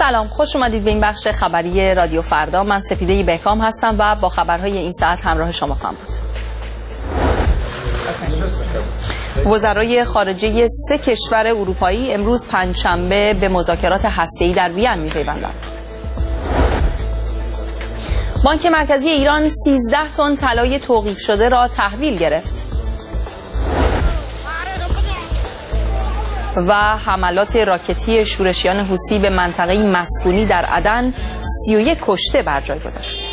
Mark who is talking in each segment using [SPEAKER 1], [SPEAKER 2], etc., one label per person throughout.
[SPEAKER 1] سلام، خوش اومدید به این بخش خبری رادیو فردا. من سپیده بهکام هستم و با خبرهای این ساعت همراه شما خواهم بود. وزرای خارجه 3 کشور اروپایی امروز پنجشنبه به مذاکرات هسته‌ای در وین می‌پیوندند. بانک مرکزی ایران 13 تن طلای توقیف شده را تحویل گرفت. و حملات راکتی شورشیان حوثی به منطقه مسکونی در عدن 31 کشته بر جای گذاشت.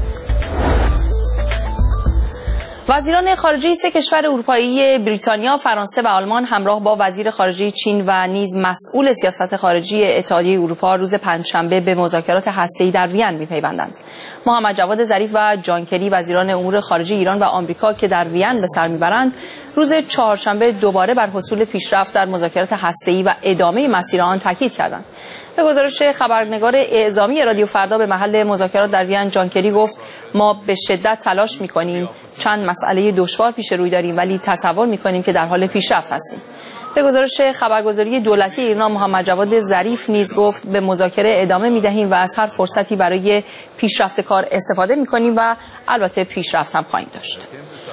[SPEAKER 1] وزیران خارجه 3 کشور اروپایی بریتانیا، فرانسه و آلمان همراه با وزیر خارجه چین و نیز مسئول سیاست خارجی اتحادیه اروپا روز پنجشنبه به مذاکرات هسته‌ای در وین می‌پیوندند. محمد جواد ظریف و جان کری وزیران امور خارجه ایران و آمریکا که در وین به سر میبرند، روز چهارشنبه دوباره بر حصول پیشرفت در مذاکرات هسته‌ای و ادامه مسیر آن تاکید کردند. به گزارش خبرنگار اعزامی رادیو فردا به محل مذاکرات در وین، جان کری گفت: ما به شدت تلاش می‌کنیم، چند مسئله دشوار پیش روی داریم ولی تصور می‌کنیم که در حال پیشرفت هستیم. به گزارش خبرگزاری دولتی ایران، محمد جواد ظریف نیز گفت: به مذاکره ادامه می‌دهیم و از هر فرصتی برای پیشرفت کار استفاده می‌کنیم و البته پیشرفت هم خواهیم داشت.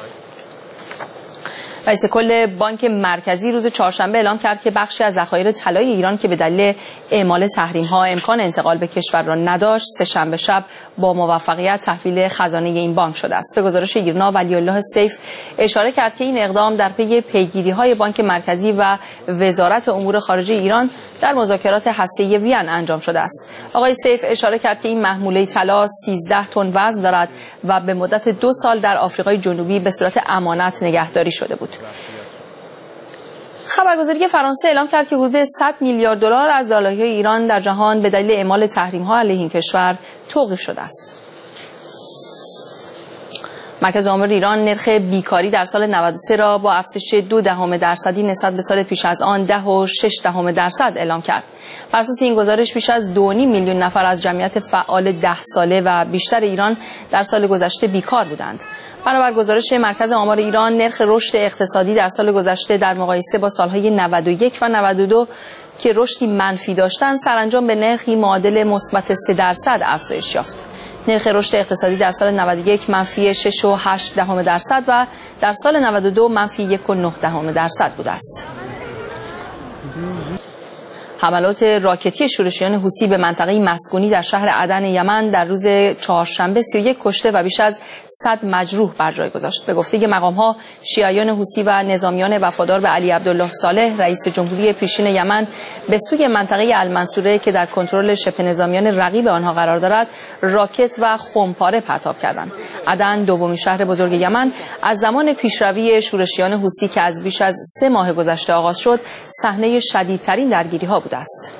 [SPEAKER 1] رئیس کل بانک مرکزی روز چهارشنبه اعلام کرد که بخشی از ذخایر طلای ایران که به دلیل اعمال تحریم‌ها امکان انتقال به کشور را نداشت، سه‌شنبه شب با موفقیت تحویل خزانه این بانک شده است. به گزارش ایرنا، ولی‌الله سیف اشاره کرد که این اقدام در پی پیگیری‌های بانک مرکزی و وزارت امور خارجه ایران در مذاکرات هسته‌ای وین انجام شده است. آقای سیف اشاره کرد که این محموله طلا 13 تن وزن دارد و به مدت 2 سال در آفریقای جنوبی به صورت امانت نگهداری شده بود. خبرگزاری فرانسه اعلام کرد که حدود 100 میلیارد دلار از دارایی‌های ایران در جهان به دلیل اعمال تحریم‌ها علیه این کشور توقیف شده است. مرکز آمار ایران نرخ بیکاری در سال 93 را با افزایش 0.2% نسبت به سال پیش از آن 10.6% اعلام کرد. بر اساس این گزارش بیش از 2.5 میلیون نفر از جمعیت فعال 10 ساله و بیشتر ایران در سال گذشته بیکار بودند. بنابر گزارش مرکز آمار ایران، نرخ رشد اقتصادی در سال گذشته در مقایسه با سالهای 91 و 92 که رشدی منفی داشتند، سرانجام به نرخی معادل مثبت 3% افزایش یافت. نرخ رشد اقتصادی در سال 91 منفی 6.8% و در سال 92 منفی 1.9% بوده است. حملات راکتی شورشیان حوثی به منطقه مسکونی در شهر عدن یمن در روز چهارشنبه 31 کشته و بیش از 100 مجروح بر جای گذاشت. به گفته مقام‌ها، شیعیان حوثی و نظامیان وفادار به علی عبدالله صالح، رئیس جمهوری پیشین یمن، به سوی منطقه المنصوره که در کنترل شبه نظامیان رقیب آنها قرار دارد، راکت و خمپاره پرتاب کردند. عدن، دومین شهر بزرگ یمن، از زمان پیشروی شورشیان حوثی که از بیش از 3 ماه گذشته آغاز شد، صحنه شدیدترین درگیری‌ها بوده است.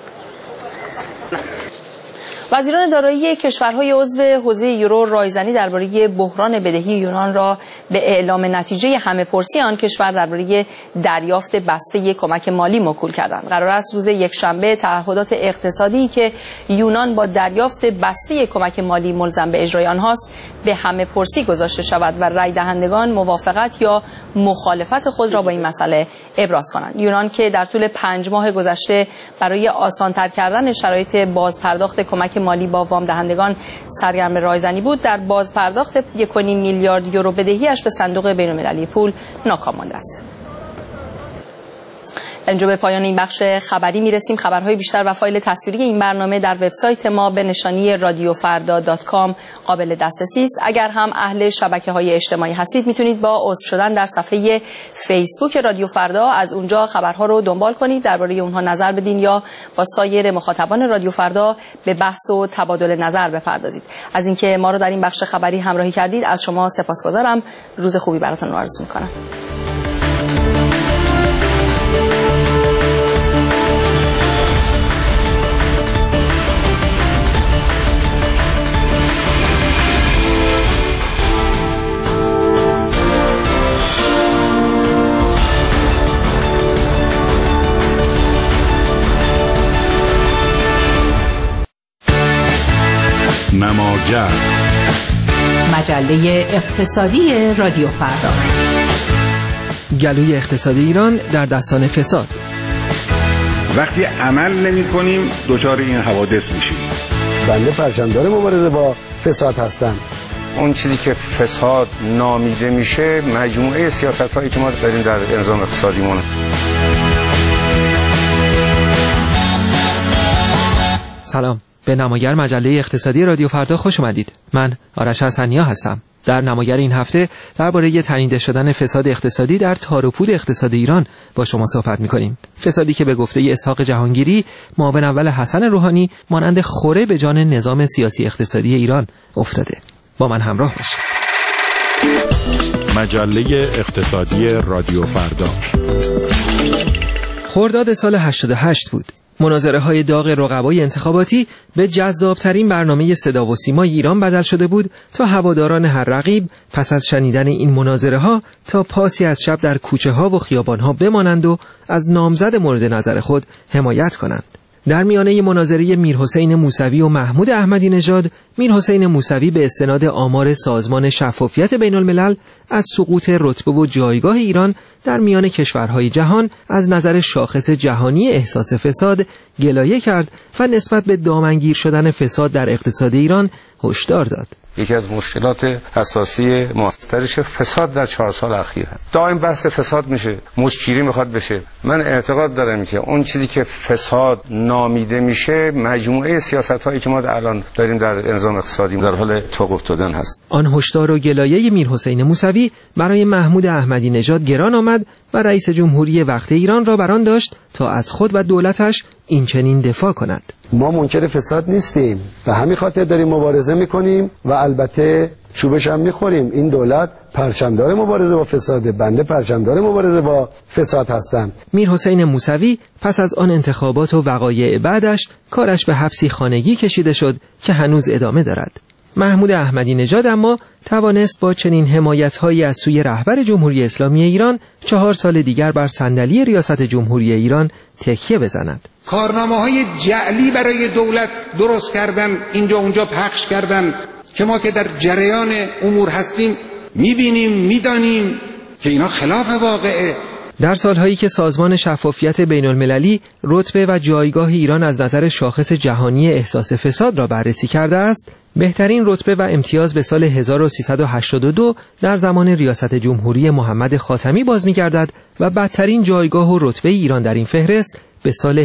[SPEAKER 1] وزیران دارایی کشورهای عضو حوزه یورو رایزنی درباره بحران بدهی یونان را به اعلام نتیجه همه‌پرسی آن کشور درباره دریافت بسته کمک مالی موکول کردند. قرار است روز یکشنبه تعهدات اقتصادی که یونان با دریافت بسته کمک مالی ملزم به اجرای آنهاست به همه‌پرسی گذاشته شود و رای دهندگان موافقت یا مخالفت خود را با این مسئله ابراز کنند. یونان که در طول 5 ماه گذشته برای آسان‌تر کردن شرایط بازپرداخت کمک مالی با وام دهندگان سرگرم رایزنی بود، در بازپرداخت 1.5 میلیارد یورو بدهیش به صندوق بین‌المللی پول ناکام مانده است. اینجا به پایان این بخش خبری میرسیم. خبرهای بیشتر و فایل تصویری این برنامه در وبسایت ما به نشانی radiofarda.com قابل دسترسی است. اگر هم اهل شبکه‌های اجتماعی هستید، میتونید با عضو شدن در صفحه فیسبوک رادیو فردا از اونجا خبرها رو دنبال کنید، درباره اونها نظر بدین یا با سایر مخاطبان رادیو فردا به بحث و تبادل نظر بپردازید. از اینکه ما رو در این بخش خبری همراهی کردید از شما سپاسگزارم. روز خوبی براتون آرزو می‌کنم.
[SPEAKER 2] نماگر، مجله اقتصادی رادیو فردا.
[SPEAKER 3] گلوی اقتصادی ایران در دستان فساد. وقتی عمل نمی‌کنیم دچار این حوادث میشیم.
[SPEAKER 4] بنده پرچمدار مبارزه با فساد هستم.
[SPEAKER 3] اون چیزی که فساد نامیده میشه مجموعه سیاست‌هایی که ما داریم در نظام اقتصادیمون.
[SPEAKER 5] سلام، به نماگر مجله اقتصادی رادیو فردا خوش اومدید. من آرش حسنیا هستم. در نماگر این هفته درباره تنیده شدن فساد اقتصادی در تار و پود اقتصاد ایران با شما صحبت می‌کنیم. فسادی که به گفته اسحاق جهانگیری، معاون اول حسن روحانی، مانند خوره به جان نظام سیاسی اقتصادی ایران افتاده. با من همراه باشید.
[SPEAKER 2] مجله اقتصادی رادیو فردا.
[SPEAKER 5] خرداد سال 88 بود. مناظره‌های داغ رقبای انتخاباتی به جذاب‌ترین برنامه صدا و سیمای ایران بدل شده بود تا هواداران هر رقیب پس از شنیدن این مناظره‌ها تا پاسی از شب در کوچه‌ها و خیابان‌ها بمانند و از نامزد مورد نظر خود حمایت کنند. در میانه مناظره میرحسین موسوی و محمود احمدی نژاد، میرحسین موسوی به استناد آمار سازمان شفافیت بین الملل از سقوط رتبه و جایگاه ایران در میان کشورهای جهان از نظر شاخص جهانی احساس فساد گلایه کرد و نسبت به دامنگیر شدن فساد در اقتصاد ایران هشدار داد.
[SPEAKER 3] یکی از مشکلات اساسی ماسترش فساد در 4 سال اخیر دائم بحث فساد میشه، مشکیری میخواد بشه. من اعتقاد دارم که اون چیزی که فساد نامیده میشه مجموعه سیاست‌هایی که ما الان داریم در نظام اقتصادی در حال توقف دادن هست.
[SPEAKER 5] آن هشدار و گلایه میرحسین موسوی برای محمود احمدی نژاد گران آمد و رئیس جمهوری وقت ایران را بران داشت تا از خود و دولتش این چنین دفاع کند.
[SPEAKER 4] ما منکر فساد نیستیم، به همین خاطر داریم مبارزه میکنیم و البته چوبش هم میخوریم. این دولت پرچمدار مبارزه با فساده، بنده پرچمدار مبارزه با فساد هستم.
[SPEAKER 5] میرحسین موسوی پس از آن انتخابات و وقایع بعدش کارش به حبسی خانگی کشیده شد که هنوز ادامه دارد. محمود احمدی نژاد اما توانست با چنین حمایت‌هایی از سوی رهبر جمهوری اسلامی ایران 4 سال دیگر بر صندلی ریاست جمهوری ایران تکیه بزند.
[SPEAKER 6] کارنامه‌های جعلی برای دولت درست کردن، اینجا اونجا پخش کردن که ما که در جریان امور هستیم می‌بینیم، می‌دانیم که اینا خلاف واقعه.
[SPEAKER 5] در سالهایی که سازمان شفافیت بین المللی رتبه و جایگاه ایران از نظر شاخص جهانی احساس فساد را بررسی کرده است، بهترین رتبه و امتیاز به سال 1382 در زمان ریاست جمهوری محمد خاتمی باز می‌گردد و بدترین جایگاه و رتبه ایران در این فهرست به سال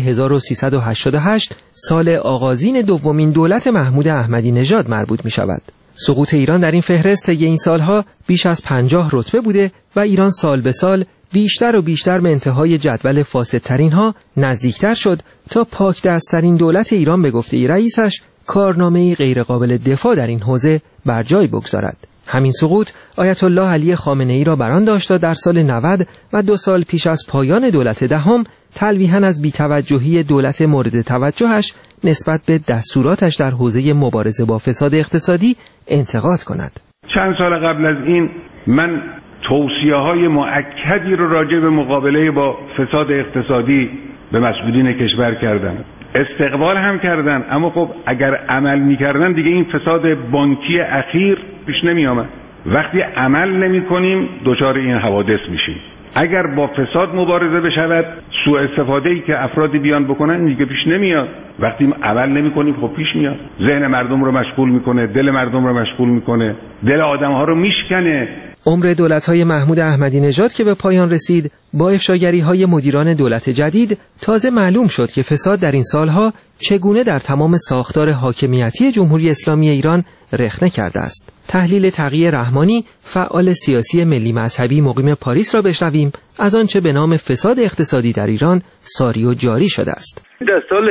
[SPEAKER 5] 1388 سال آغازین دومین دولت محمود احمدی نژاد مربوط می‌شود. سقوط ایران در این فهرست طی این سالها بیش از 50 رتبه بوده و ایران سال به سال بیشتر و بیشتر به انتهای جدول فاسدترین ها نزدیکتر شد تا پاک دستترین دولت ایران به گفته رئیسش کارنامه‌ای غیرقابل دفاع در این حوزه بر جای بگذارد. همین سقوط آیت الله علی خامنه‌ای را بران داشت تا در سال 90 و 2 سال پیش از پایان دولت دهم تلویحاً از بی‌توجهی دولت مورد توجهش نسبت به دستوراتش در حوزه مبارزه با فساد اقتصادی انتقاد کند.
[SPEAKER 3] چند سال قبل از این من توصیه‌های مؤکدی رو راجع به مقابله با فساد اقتصادی به مسئولین کشور کردم. استقبال هم کردن، اما خب اگر عمل می‌کردن دیگه این فساد بانکی اخیر پیش نمی‌آمد. وقتی عمل نمی‌کنیم دچار این حوادث میشیم. اگر با فساد مبارزه بشود، سوء استفاده‌ای که افرادی بیان بکنن دیگه پیش نمیاد. وقتی عمل نمی‌کنیم خب پیش میاد. ذهن مردم رو مشغول می‌کنه، دل مردم رو مشغول می‌کنه، دل آدم‌ها رو میشکنه.
[SPEAKER 5] عمر دولت‌های محمود احمدی نژاد که به پایان رسید، با افشاگری‌های مدیران دولت جدید تازه معلوم شد که فساد در این سالها چگونه در تمام ساختار حاکمیتی جمهوری اسلامی ایران رخنه کرده است. تحلیل تقی رحمانی، فعال سیاسی ملی مذهبی مقیم پاریس را بشنویم از آنچه به نام فساد اقتصادی در ایران ساری و جاری شده است.
[SPEAKER 7] در سال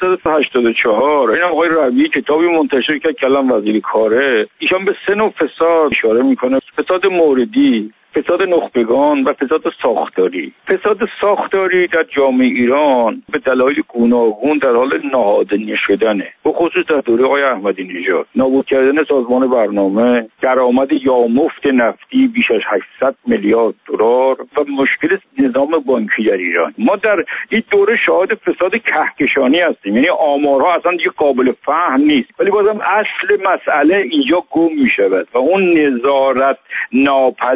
[SPEAKER 7] 1384 این آقای ربیعی کتابی منتشر کرد کلام وزیر کاره، ایشان به 3 نوع فساد اشاره میکنه: فساد موردی، فساد نخبگان و فساد ساختاری. فساد ساختاری در جامعه ایران به دلایل گوناگون در حال نهادینه شدنه، به خصوص در دوره آقای احمدی نژاد. نابود کردن سازمان برنامه، درآمد یامفت نفتی بیش از 800 میلیارد دلار و مشکل نظام بانکی در ایران. ما در این دوره شاهد فساد کهکشانی هستیم، یعنی آمارها اصلا دیگه قابل فهم نیست، ولی بازم اصل مسئله اینجا گم می شود و اون نظارت ناپذیری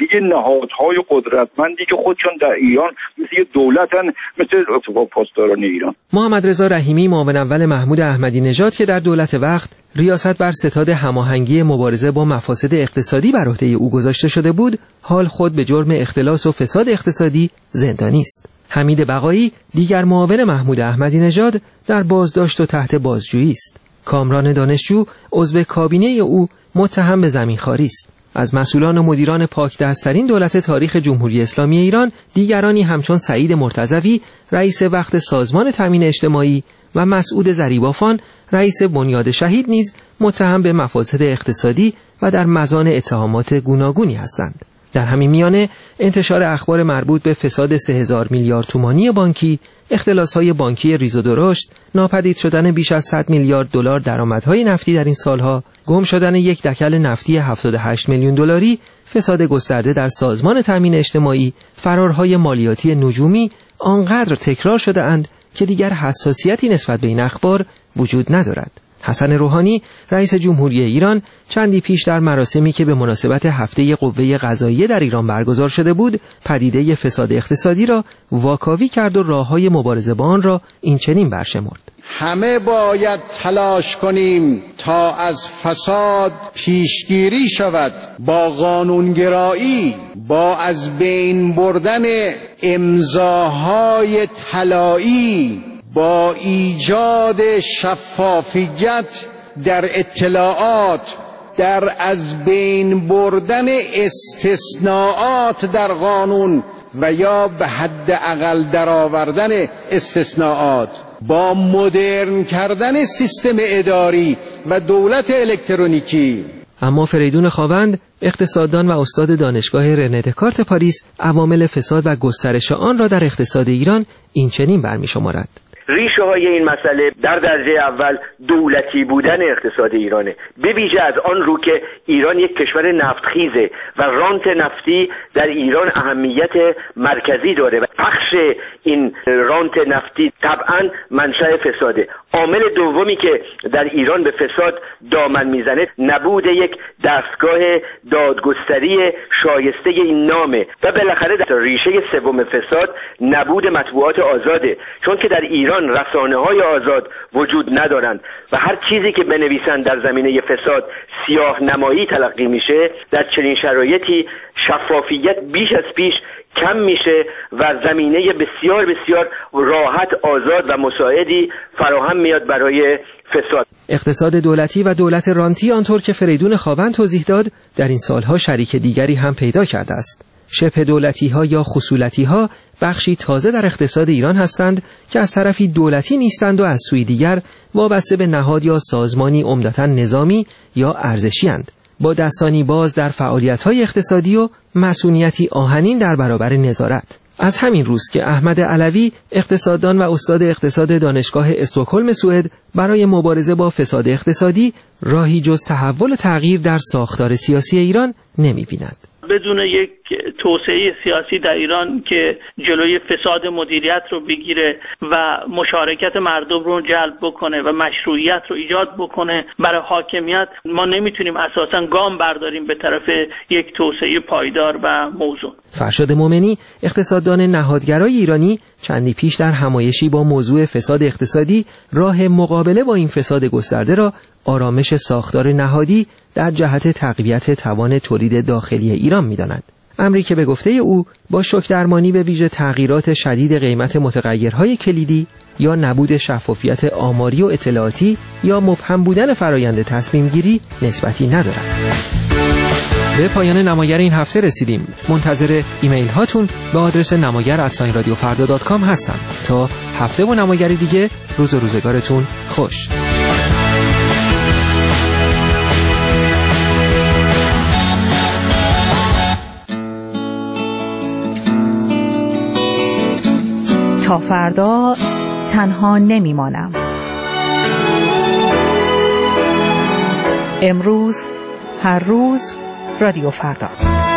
[SPEAKER 7] یه نهادهای قدرتمندی که خودشون در ایران مثل یه دولتن، مثل اتفاق پاسداران ایران.
[SPEAKER 5] محمد رضا رحیمی، معاون اول محمود احمدی نژاد که در دولت وقت ریاست بر ستاد هماهنگی مبارزه با مفاسد اقتصادی بر عهده او گذاشته شده بود، حال خود به جرم اختلاس و فساد اقتصادی زندانی است. حمید بقایی، دیگر معاون محمود احمدی نژاد، در بازداشت و تحت بازجویی است. کامران دانشجو، عضو کابینه او، متهم به زمینخواری است. از مسئولان و مدیران پاکدست‌ترین دولت تاریخ جمهوری اسلامی ایران، دیگرانی همچون سعید مرتضوی، رئیس وقت سازمان تامین اجتماعی و مسعود ضریبافان، رئیس بنیاد شهید نیز متهم به مفاسد اقتصادی و در مزان اتهامات گوناگونی هستند. در همین میانه انتشار اخبار مربوط به فساد 3000 میلیارد تومانی بانکی، اختلاس‌های بانکی ریز و درشت، ناپدید شدن بیش از 100 میلیارد دلار درآمدهای نفتی در این سالها، گم شدن یک دکل نفتی 78 میلیون دلاری، فساد گسترده در سازمان تامین اجتماعی، فرارهای مالیاتی نجومی آنقدر تکرار شده اند که دیگر حساسیتی نسبت به این اخبار وجود ندارد. حسن روحانی، رئیس جمهوری ایران، چندی پیش در مراسمی که به مناسبت هفته قوه قضاییه در ایران برگزار شده بود، پدیده فساد اقتصادی را واکاوی کرد و راه‌های مبارزه با آن را این چنین برشمرد:
[SPEAKER 6] همه باید تلاش کنیم تا از فساد پیشگیری شود، با قانونگرایی، با از بین بردن امضاهای طلایی، با ایجاد شفافیت در اطلاعات، در از بین بردن استثناءات در قانون و یا به حد اقل درآوردن استثناءات، با مدرن کردن سیستم اداری و دولت الکترونیکی.
[SPEAKER 5] اما فریدون خاوند، اقتصاددان و استاد دانشگاه رنه دکارت پاریس، عوامل فساد و گسترش آن را در اقتصاد ایران این چنین برمی‌شمارد:
[SPEAKER 8] ریشه های این مسئله در درجه اول دولتی بودن اقتصاد ایرانه، به ویژه از آن رو که ایران یک کشور نفتخیزه و رانت نفتی در ایران اهمیت مرکزی داره و پخش این رانت نفتی طبعا منشأ فساده. عامل دومی که در ایران به فساد دامن میزنه نبود یک دستگاه دادگستری شایسته این نامه و بالاخره در ریشه سوم فساد نبود مطبوعات آزاده، چون که در ایران رسانه‌های آزاد وجود ندارند و هر چیزی که بنویسن در زمینه فساد سیاه نمایی تلقی میشه. در چنین شرایطی شفافیت بیش از پیش کم میشه و زمینه بسیار بسیار راحت، آزاد و مساعدی فراهم میاد برای فساد.
[SPEAKER 5] اقتصاد دولتی و دولت رانتی، آنطور که فریدون خاوند توضیح داد، در این سالها شریک دیگری هم پیدا کرده است. شبه دولتی‌ها یا خصولتی‌ها بخشی تازه در اقتصاد ایران هستند که از طرفی دولتی نیستند و از سوی دیگر وابسته به نهاد یا سازمانی عمدتاً نظامی یا ارزشی اند، با دستانی باز در فعالیت‌های اقتصادی و مسئولیتی آهنین در برابر نظارت. از همین روز که احمد علوی، اقتصاددان و استاد اقتصاد دانشگاه استکهلم سوئد، برای مبارزه با فساد اقتصادی راهی جز تحول و تغییر در ساختار سیاسی ایران نمی‌بیند.
[SPEAKER 9] بدون یک توسعه سیاسی در ایران که جلوی فساد مدیریت رو بگیره و مشارکت مردم رو جلب بکنه و مشروعیت رو ایجاد بکنه برای حاکمیت، ما نمیتونیم اساساً گام برداریم به طرف یک توسعه پایدار و موزون.
[SPEAKER 5] فرشاد مومنی، اقتصاددان نهادگرای ایرانی، چندی پیش در همایشی با موضوع فساد اقتصادی راه مقابله با این فساد گسترده را آرامش ساختار نهادی در جهت تقویت توان تولید داخلی ایران می‌داند. امری که به گفته او با شوک درمانی به ویژه تغییرات شدید قیمت متغیرهای کلیدی یا نبود شفافیت آماری و اطلاعاتی یا مبهم بودن فرایند تصمیم گیری نسبتی ندارد. به پایان نمایر این هفته رسیدیم. منتظر ایمیل هاتون به آدرس namagar@radiofarda.com هستم. تا هفته و نمایری دیگه، روز و روزگارتون خوش.
[SPEAKER 10] تا فردا تنها نمیمانم. امروز، هر روز، رادیو فردا.